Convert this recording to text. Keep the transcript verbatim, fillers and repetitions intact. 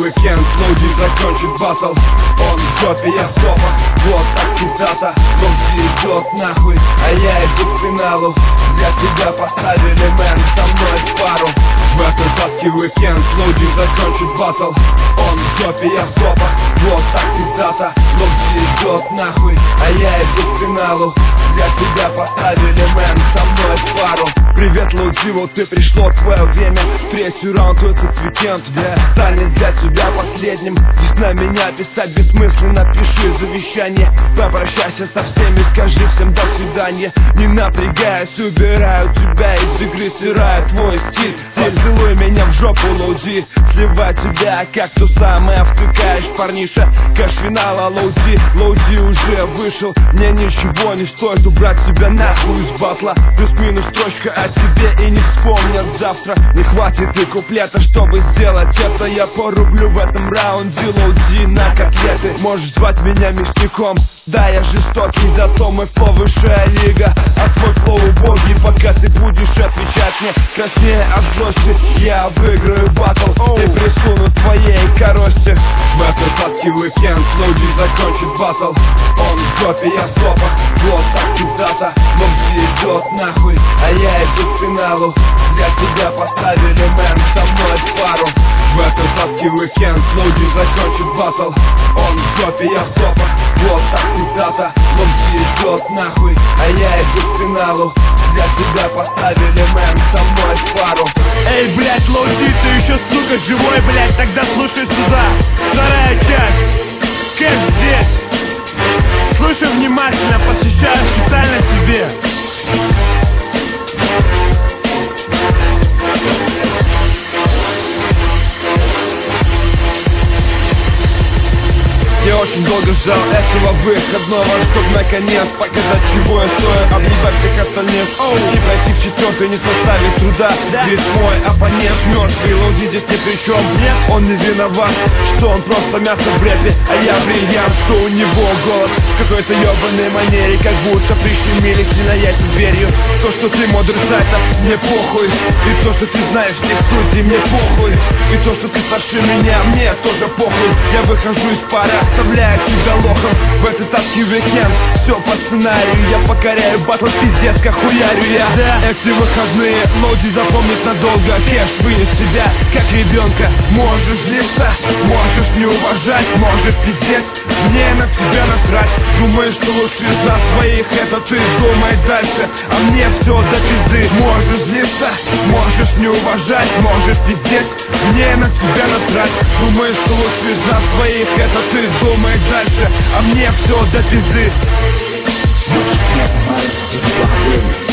уикенд, Лоуди закончит батл. Он в жопе, я в топах, вот так цитата. Лоуди идет нахуй, а я иду к финалу. Для тебя поставили мэн, со мной в пару. В этот гадкий уикенд, Лоуди закончит батл. Он в жопе, я в топах, вот так цитата. Лоуди идет нахуй, а я иду к финалу. Для тебя поставили мэн, со мной в пару. Привет, Лоуди, вот ты пришло твое время. Третий раунд этот уикенд, где станет для тебя последним. Здесь на меня писать бессмысленно, пиши завещание. Попрощайся со всеми, скажи всем до свидания. Не напрягаясь, убираю тебя из игры, стираю твой стиль. Целуй меня в жопу, Лоуди, сливай тебя, как то самое втыкаешь, парниша. Кэш финала, Лоуди, Лоуди уже вышел. Мне ничего не стоит убрать тебя нахуй из батла. Плюс-минус строчка о тебе и не вспомнят завтра. Не хватит и куплета, чтобы сделать это. Я порублю в этом раунде, Лоуди, на котлеты. Можешь звать меня мясником, да, я жестокий, зато мой флоу высшая лига. А твой флоу убогий, пока ты будешь отвечать мне краснее от злости. Я выиграю батл и присуну твоей корости. В этот гадкий уикенд, Лоуди закончит батл. Он в жопе, я в топах, вот так цитата. Лоуди идет нахуй, а я иду к финалу. Для тебя поставили мэн, со мной в пару. В этот гадкий уикенд, Лоуди закончит батл. Он в жопе, я в топах, вот так цитата. Лоуди идет нахуй, а я иду к финалу. Для тебя поставили мэн, со мной в пару. Эй, блять, Лоуди, ты еще, сука, живой, блять, тогда слушай сюда. Вторая часть, Кэш здесь. Слушай внимательно, посвящаю специально тебе. Я очень долго ждал этого выходного, чтоб наконец показать, чего я стою, объебать всех остальных. Оу, и пройти в четвертый не составит труда, да? Ведь мой оппонент мертвый, Лоуди здесь ни при чем. Нет, он не виноват, что он просто мясо в рэпе, а я бриллиант, что у него голос в какой-то ебаной манере, как будто прищемили на яйца дверью. То, что ты модер сайта, мне похуй. И то, что ты знаешь всех студий, мне похуй. И то, что ты старше меня, мне тоже похуй. Я выхожу из пары, оставляю тебя лохом в этот адский уикенд. Все по сценарию, я покоряю батл, пиздец, как хуярю я. Да. Эти выходные Лоуди запомнит надолго. Кэш вынес тебя, как ребенка. Можешь злиться, можешь не уважать, можешь пиздец, мне на тебя насрать. Думаешь, что лучше из нас двоих, это ты думай дальше, а мне все до пизды. Можешь злиться, можешь не уважать, можешь пиздец, мне на тебя насрать. Думаешь, что лучше из нас двоих, это ты думай дальше, а мне все до пизды.